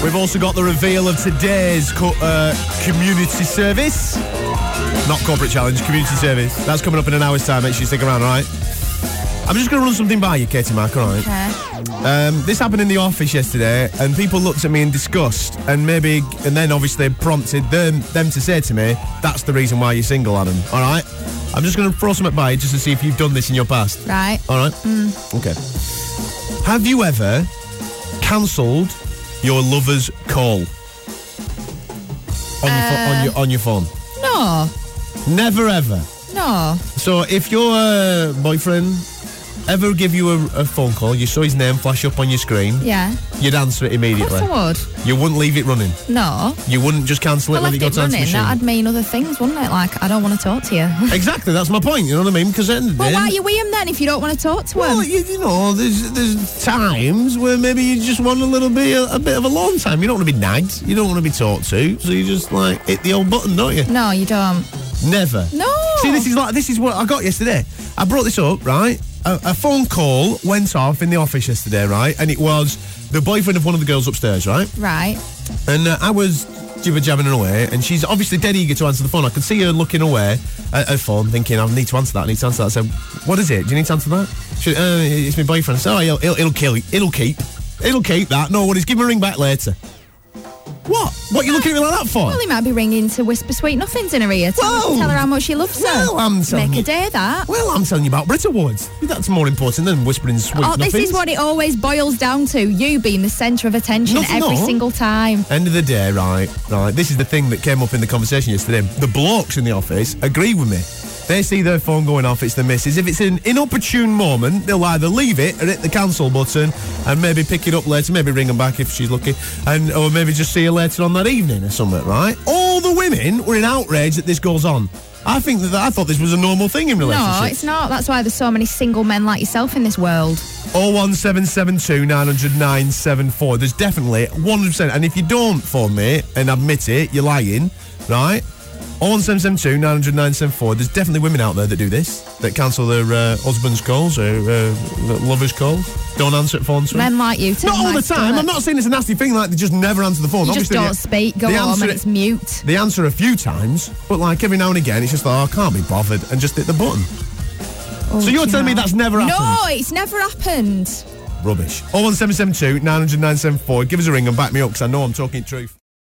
We've also got the reveal of today's community service. Not corporate challenge, community service. That's coming up in an hour's time. Make sure you stick around, all right? I'm just going to run something by you, Katie Mack, all right? Okay. This happened in the office yesterday, and people looked at me in disgust, and then obviously prompted them to say to me, that's the reason why you're single, Adam, all right? I'm just going to throw something by you just to see if you've done this in your past. Right. All right? Okay. Have you ever cancelled your lover's call on your phone? No. Never ever. No. So if your boyfriend ever give you a phone call, you saw his name flash up on your screen, Yeah. you'd answer it immediately. Of course I would. You wouldn't leave it running. No. You wouldn't just cancel it If I when you left got it to answer running, machine. that'd mean other things, wouldn't it? Like, I don't want to talk to you. Exactly, that's my point. You know what I mean? Because at the end of the Well, day, why are you with him then if you don't want to talk to well, him? you know, there's times where maybe you just want a bit of alone time. You don't want to be nagged. You don't want to be talked to. So you just like hit the old button, don't you? No, you don't. Never. No. See, this is what I got yesterday. I brought this up, right? A phone call went off in the office yesterday, right? And it was the boyfriend of one of the girls upstairs, right? Right. And I was jibber-jabbing her away, and she's obviously dead eager to answer the phone. I could see her looking away at her phone, thinking, I need to answer that. I said, what is it? Do you need to answer that? She, it's my boyfriend. I said, it'll keep that. No worries, give me a ring back later. What you looking at me like that for? Well, he might be ringing to whisper sweet nothings in her ear. Tell her how much he loves her. Well, I'm telling Make you. a day of that. Well, I'm telling you about Brit Awards. That's more important than whispering sweet nothings. This is what it always boils down to. You being the centre of attention every single time. End of the day, right. This is the thing that came up in the conversation yesterday. The blokes in the office agree with me. They see their phone going off, it's the missus. If it's an inopportune moment, they'll either leave it or hit the cancel button and maybe pick it up later, maybe ring them back if she's lucky, or maybe just see her later on that evening or something, right? All the women were in outrage that this goes on. I thought this was a normal thing in relationships. No, it's not. That's why there's so many single men like yourself in this world. 01772 900 974. There's definitely 100%. And if you don't phone me and admit it, you're lying, right? 01772 900 974. There's definitely women out there that do this, that cancel their husband's calls or lovers' calls. Don't answer at phone. Men like you too. Not all the time. I'm not saying it's a nasty thing like they just never answer the phone. You Obviously, just don't speak. Go home and it's mute. They answer a few times, but like every now and again, it's just like, I can't be bothered, and just hit the button. So you're telling me that's never happened? No, it's never happened. Rubbish. 01772 900 974. Give us a ring and back me up because I know I'm talking truth.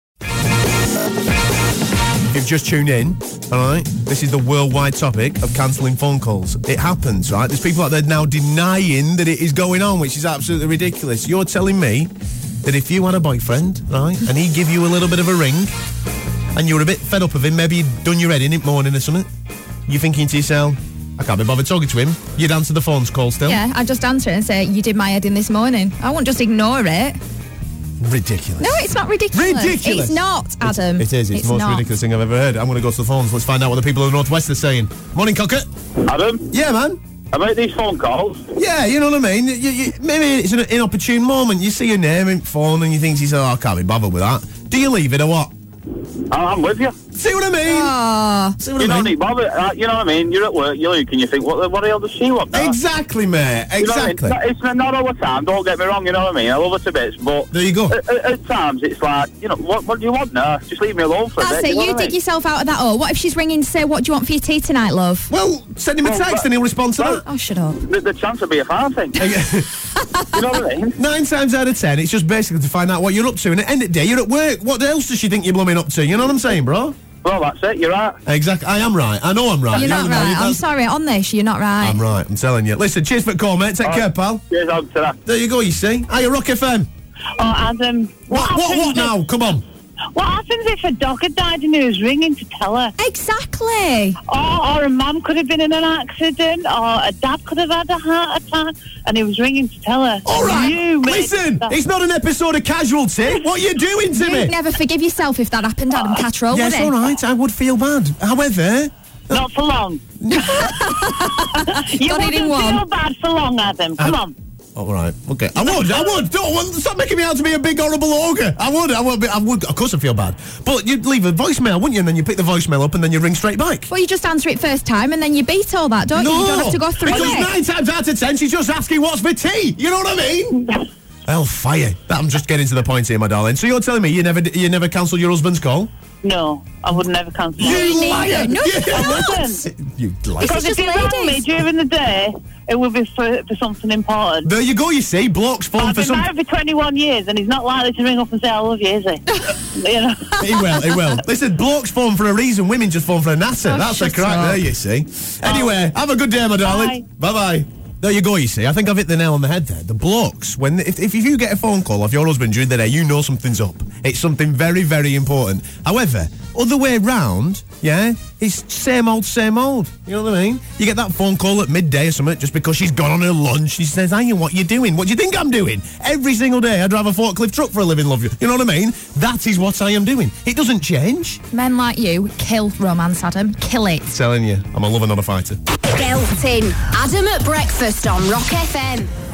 If you've just tuned in, all right, this is the worldwide topic of cancelling phone calls. It happens, right? There's people out there now denying that it is going on, which is absolutely ridiculous. You're telling me that if you had a boyfriend, right, and he give you a little bit of a ring, and you were a bit fed up of him, maybe you'd done your head in it morning or something, you're thinking to yourself, I can't be bothered talking to him, you'd answer the phone's call still? Yeah, I'd just answer it and say, you did my head in this morning. I won't just ignore it. Ridiculous. No, it's not ridiculous. Ridiculous. It's not, Adam. It is. It's the most ridiculous thing I've ever heard. I'm going to go to the phones. Let's find out what the people of the Northwest are saying. Morning, Cocker. Adam? Yeah, man. About these phone calls? Yeah, you know what I mean? Maybe it's an inopportune moment. You see your name in phone and you think to yourself, I can't be bothered with that. Do you leave it or what? I'm with you. See what I mean? See what you I don't mean? need bother. You know what I mean? You're at work, you look and you think, what the hell does she want now? Exactly, mate. Exactly. You know what I mean? It's not all the time, don't get me wrong, you know what I mean? I love her to bits, but... There you go. At times, it's like, you know, what do you want now? Just leave me alone for a bit. That's it. You dig yourself out of that. Oh, what if she's ringing to say, what do you want for your tea tonight, love? Well, send him a text and he'll respond to that. Oh, shut up. The chance would be a fine thing. You know what I mean? 9 times out of 10, it's just basically to find out what you're up to. And at the end of the day, you're at work. What else does she think you're blooming up to? You know what I'm saying, bro? Well, that's it. You're right. Exactly. I am right. I know I'm right. You're not right. I'm sorry. On this, you're not right. I'm right. I'm telling you. Listen, cheers for the call, mate. Take care, pal. Cheers on to that. There you go, you see. Hiya, Rock FM. Oh, Adam. What now? Come on. What happens if a dog had died and he was ringing to tell her? Exactly. Or a mum could have been in an accident, or a dad could have had a heart attack, and he was ringing to tell her. All right. Listen, it's not an episode of Casualty. What are you doing to me? You'd never forgive yourself if that happened, Adam Cattrall, Yes, would it? all right. I would feel bad. However... Not for long. You Got it in wouldn't one. feel bad for long, Adam. Come on. All right. Okay. I would. Stop making me out to be a big horrible ogre. I would. Of course I feel bad. But you'd leave a voicemail, wouldn't you? And then you pick the voicemail up and then you ring straight back. Well, you just answer it first time and then you beat all that, don't you? You don't have to go through because it. 9 times out of 10 she's just asking what's for tea. You know what I mean? Hellfire. I'm just getting to the point here, my darling. So you're telling me you never cancelled your husband's call? No, I would never cancel. You liar! No, I wouldn't. You liar. Because if he rang me during the day, it would be for something important. There you go, you see. Blokes phone I've for been some... married for 21 years and he's not likely to ring up and say I love you, is he? You know. He will. Listen, blokes phone for a reason, women just phone for a natter. Oh, That's the shut crack up. there, you see. Anyway, have a good day, my darling. Bye-bye. There you go, you see. I think I've hit the nail on the head there. The blokes, if you get a phone call off your husband during the day, you know something's up. It's something very, very important. However, other way round, yeah, it's same old, same old. You know what I mean? You get that phone call at midday or something just because she's gone on her lunch. She says, "Hey, what you doing? What do you think I'm doing?" Every single day I drive a forklift truck for a living, love you. You know what I mean? That is what I am doing. It doesn't change. Men like you kill romance, Adam. Kill it. Telling you, I'm a lover, not a fighter. Belting. Adam at breakfast on Rock FM.